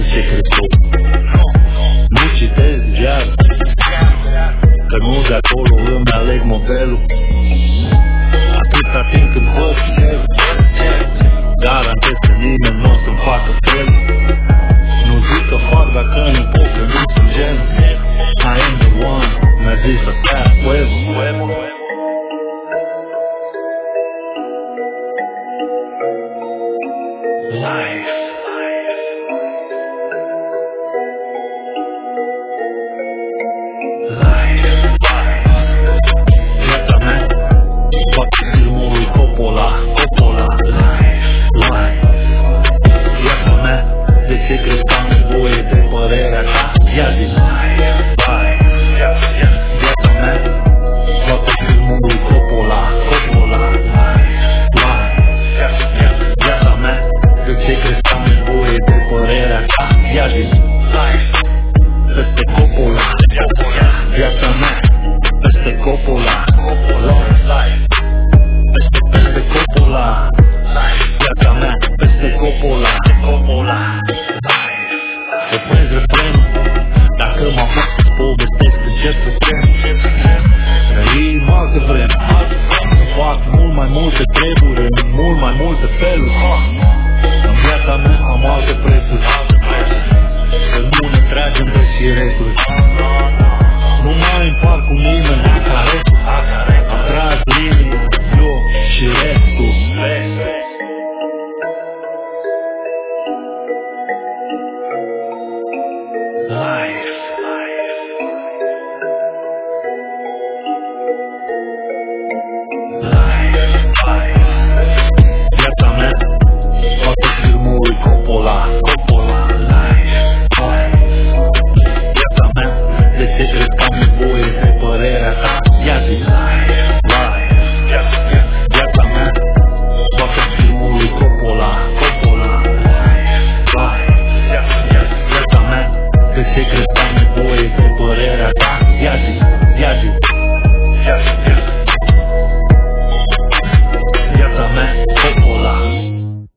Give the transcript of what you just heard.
ce crezi tu? Nu citesc ziar, că nu de acolo îmi aleg modelul. Atâta timp când văd cer, garantez că nimeni nu o să-mi facă fel. Nu zic că fac dacă nu pot, că nu sunt gen. I am the one, mi-a zis asta huevul. Life. Viața mea poate filmul lui Coppola. Life. Viața mea, de ce crezi că am nevoie de părerea ta? Ia zi. Viața mea poate filmul lui Coppola. Viața mea, de ce crezi că am nevoie de părerea ta? Ia zi. Peste Coppola. Viața mea peste Coppola. Peste Coppola. Viața mea peste Coppola. Repezi refrenul. Dacă mă fac să-ți povestesc, încep să trem. Trăim alte vreme, să fac mult mai multe treburi, în mult mai multe feluri. În viața mea am alte prețuri, să nu ne tragem de șireturi. Nu mai împart cu nimeni care am tras linii, eu și restul. Life. Viața mea poate filmul lui Coppola. Viața mea, de ce crezi că am nevoie de părerea ta? Ia zi. Viața mea poate filmul lui Coppola. Viața mea, de ce crezi că am nevoie de părerea ta? Ia zi.